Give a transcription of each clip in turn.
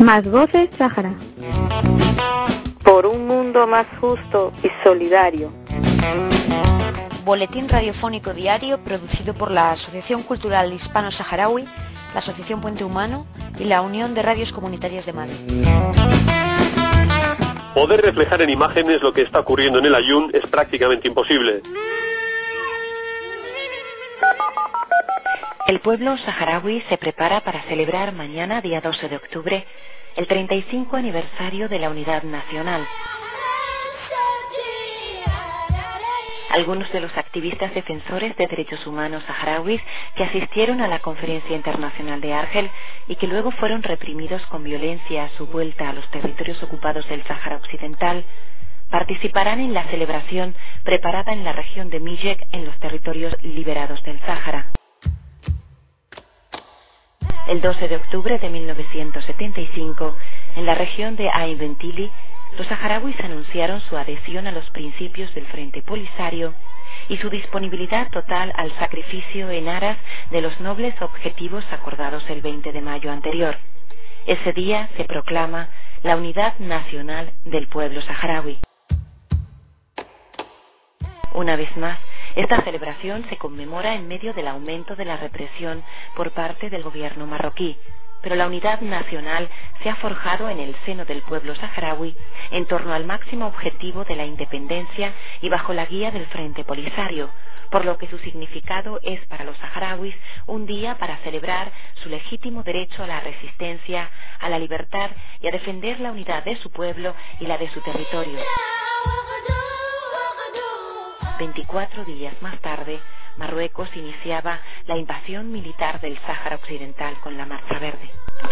Más voces Sáhara. Por un mundo más justo y solidario. Boletín radiofónico diario producido por la Asociación Cultural Hispano-Saharaui, la Asociación Puente Humano y la Unión de Radios Comunitarias de Madrid. Poder reflejar en imágenes lo que está ocurriendo en el Aaiún es prácticamente imposible. El pueblo saharaui se prepara para celebrar mañana, día 12 de octubre, el 35 aniversario de la Unidad Nacional. Algunos de los activistas defensores de derechos humanos saharauis que asistieron a la Conferencia Internacional de Argel y que luego fueron reprimidos con violencia a su vuelta a los territorios ocupados del Sáhara Occidental, participarán en la celebración preparada en la región de Mijek en los territorios liberados del Sáhara. El 12 de octubre de 1975, en la región de Ain Bentili, los saharauis anunciaron su adhesión a los principios del Frente Polisario y su disponibilidad total al sacrificio en aras de los nobles objetivos acordados el 20 de mayo anterior. Ese día se proclama la Unidad Nacional del Pueblo Saharaui. Una vez más, esta celebración se conmemora en medio del aumento de la represión por parte del gobierno marroquí, pero la unidad nacional se ha forjado en el seno del pueblo saharaui en torno al máximo objetivo de la independencia y bajo la guía del Frente Polisario, por lo que su significado es para los saharauis un día para celebrar su legítimo derecho a la resistencia, a la libertad y a defender la unidad de su pueblo y la de su territorio. 24 días más tarde, Marruecos iniciaba la invasión militar del Sáhara Occidental con la Marcha Verde.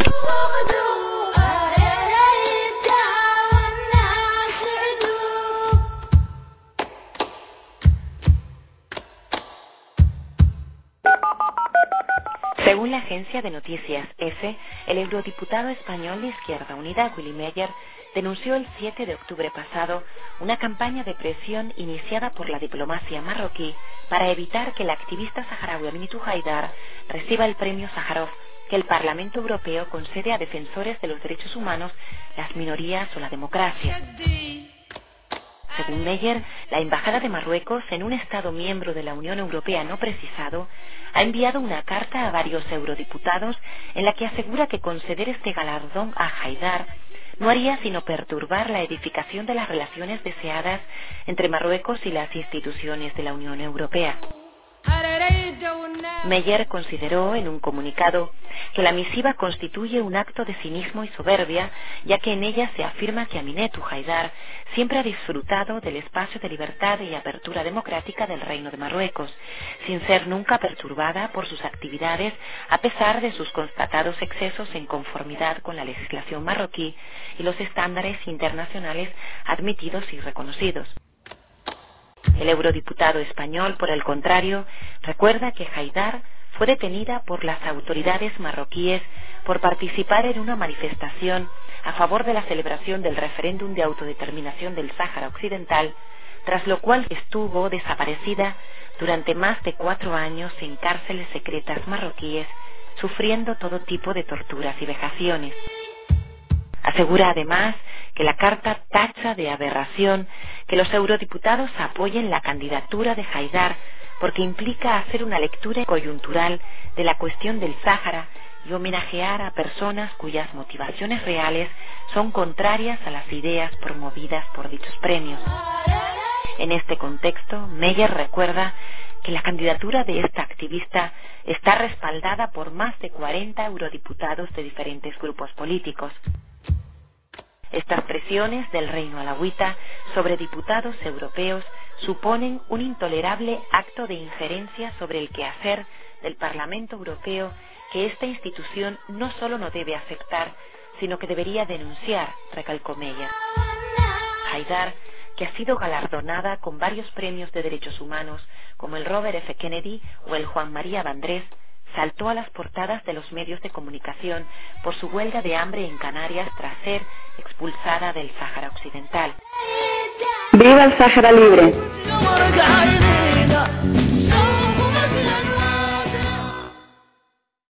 Según la agencia de noticias EFE, el eurodiputado español de Izquierda Unida, Willy Meyer, denunció el 7 de octubre pasado una campaña de presión iniciada por la diplomacia marroquí para evitar que el activista saharaui Aminatu Haidar reciba el premio Sájarov que el Parlamento Europeo concede a defensores de los derechos humanos, las minorías o la democracia. Según Meyer, la Embajada de Marruecos, en un Estado miembro de la Unión Europea no precisado, ha enviado una carta a varios eurodiputados en la que asegura que conceder este galardón a Haidar no haría sino perturbar la edificación de las relaciones deseadas entre Marruecos y las instituciones de la Unión Europea. Meyer consideró en un comunicado que la misiva constituye un acto de cinismo y soberbia, ya que en ella se afirma que Aminatu Haidar siempre ha disfrutado del espacio de libertad y apertura democrática del Reino de Marruecos, sin ser nunca perturbada por sus actividades a pesar de sus constatados excesos en conformidad con la legislación marroquí y los estándares internacionales admitidos y reconocidos. El eurodiputado español, por el contrario, recuerda que Haidar fue detenida por las autoridades marroquíes por participar en una manifestación a favor de la celebración del referéndum de autodeterminación del Sáhara Occidental, tras lo cual estuvo desaparecida durante más de 4 años en cárceles secretas marroquíes, sufriendo todo tipo de torturas y vejaciones. Asegura además que la carta tacha de aberración que los eurodiputados apoyen la candidatura de Haidar porque implica hacer una lectura coyuntural de la cuestión del Sáhara y homenajear a personas cuyas motivaciones reales son contrarias a las ideas promovidas por dichos premios. En este contexto, Meyer recuerda que la candidatura de esta activista está respaldada por más de 40 eurodiputados de diferentes grupos políticos. Estas presiones del reino alauita sobre diputados europeos suponen un intolerable acto de injerencia sobre el quehacer del Parlamento Europeo que esta institución no solo no debe aceptar, sino que debería denunciar, recalcó Meyer. Haidar, que ha sido galardonada con varios premios de derechos humanos, como el Robert F. Kennedy o el Juan María Vandrés, saltó a las portadas de los medios de comunicación por su huelga de hambre en Canarias tras ser expulsada del Sáhara Occidental. ¡Viva el Sáhara libre!